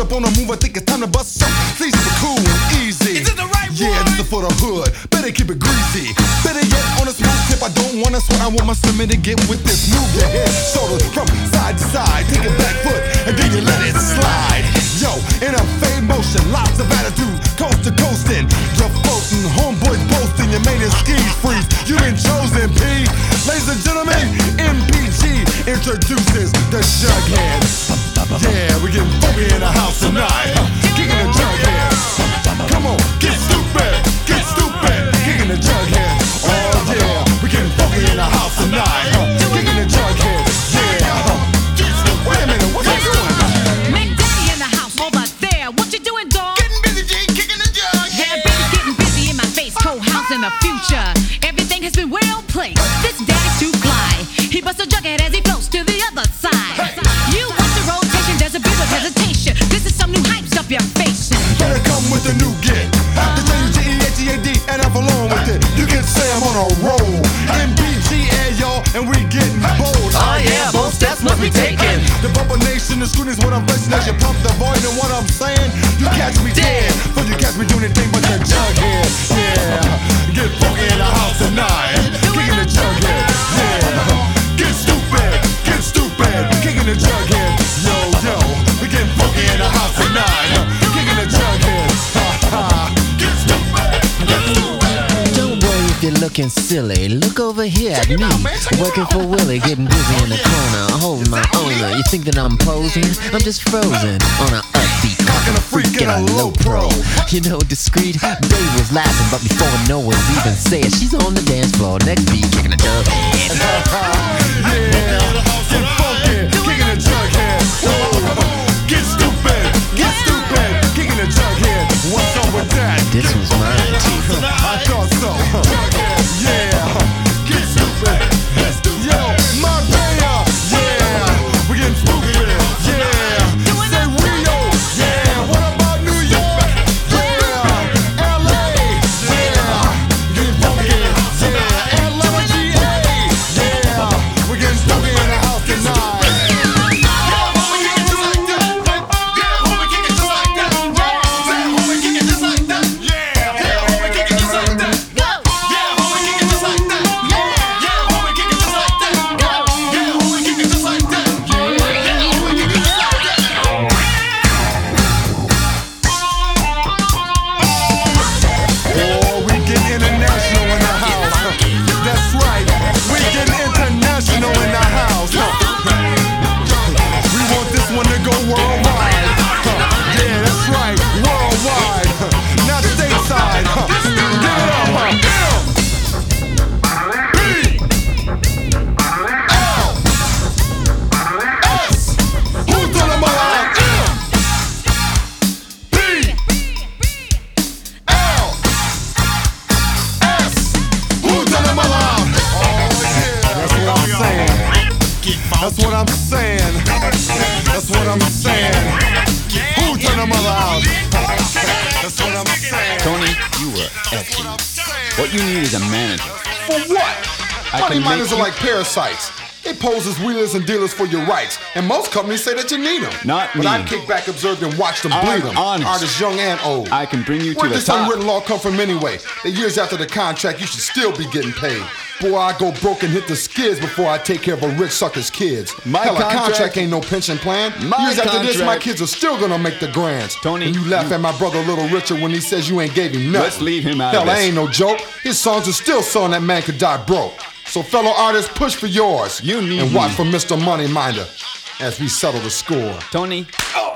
up on the move, I think it's time to bust some. Please keep it cool and easy. Is it the right Yeah, one? this is for the hood. Better keep it greasy. Better yet, on a smooth tip, I don't wanna sweat. I want my slimmer to get with this. Move your head, shoulders from side to side. Take it back foot, and then you let it slide. Yo, in a fade motion, lots of attitude, coast to coastin'. You're floating, homeboys boasting, you made it skis freeze. You been chosen, P. Ladies and gentlemen, MPG introduces the Jughead. Yeah, we getting funky in the house tonight. Kicking the Jughead. Come on, get stupid, kicking the Jughead. Oh yeah, we getting funky in the house tonight. Kicking the Jughead. Yeah. Wait a minute, what's he doing? Mac Daddy in the house over there. What you doing, dog? Getting busy, G, kicking the jug. Yeah, baby's getting busy in my face. Cold house in the future. Everything has been well placed. This daddy's too fly. He busts a Jughead as he floats to the other side. You want the rotation? There's a bit of hesitation. This is some new hype stuff you're facing. Better come with the new get. The J-U-G-E-H-E-A-D, and I'm along with it. You can say I'm on a roll. MBGA, y'all, and we getting bold. Oh yeah, both steps must be taken. The bubble nation, the screen is what I'm facing as you pump the void and what I'm saying. You catch me dead, so you catch me doing anything but the Jughead. Yeah, get funky in the house tonight. Kicking the Jughead. Yeah, get stupid, kicking the Jughead. Yo, yo, we getting funky in the house tonight. Kicking the Jughead. Ha ha, get stupid. Don't worry if you're looking silly. Look over here at me, working for Willie, getting busy in the corner, holding my owner. You think that I'm posing? I'm just frozen on a upbeat, Cocking a freak in a low pro. You know, discreet. Dave was laughing, but before no one even said, she's on the dance floor. Next beat, kicking a dub. Yeah, get funky, kicking the Jughead. Get stupid, kicking the Jughead. What's up with that? This was mine too. I thought so. Yeah, get stupid. Yo, Marbella. Yeah, we getting stupid. Yeah, say Rio. Yeah, what about New York? Yeah, LA. Yeah, get funky. Yeah, Atlanta, GA. Yeah, we getting stupid in the house tonight. That's what I'm saying. That's what I'm saying. Who turned the mother out? That's what I'm saying. Tony, you were That's what I'm excellent. saying. What you need is a manager. For what? I Money can miners make are like parasites. They pose as wheelers and dealers for your rights, and most companies say that you need them. Not but me. I kick back, observed, and watch them bleed I'm them. honest. Artists young and old. I can bring you to Where'd the this top. unwritten law come from anyway? That years after the contract, you should still be getting paid. Boy, I go broke and hit the skids before I take care of a rich sucker's kids. My Hell, a contract- contract ain't no pension plan. My Years after this, my contract- kids are still gonna make the grands. Tony, and you laugh at my brother Little Richard when he says you ain't gave him nothing. Let's leave him out Hell, of that this. ain't no joke. His songs are still selling that man could die broke. So fellow artists, push for yours. You need and watch me. for Mr. Moneyminder as we settle the score. Tony,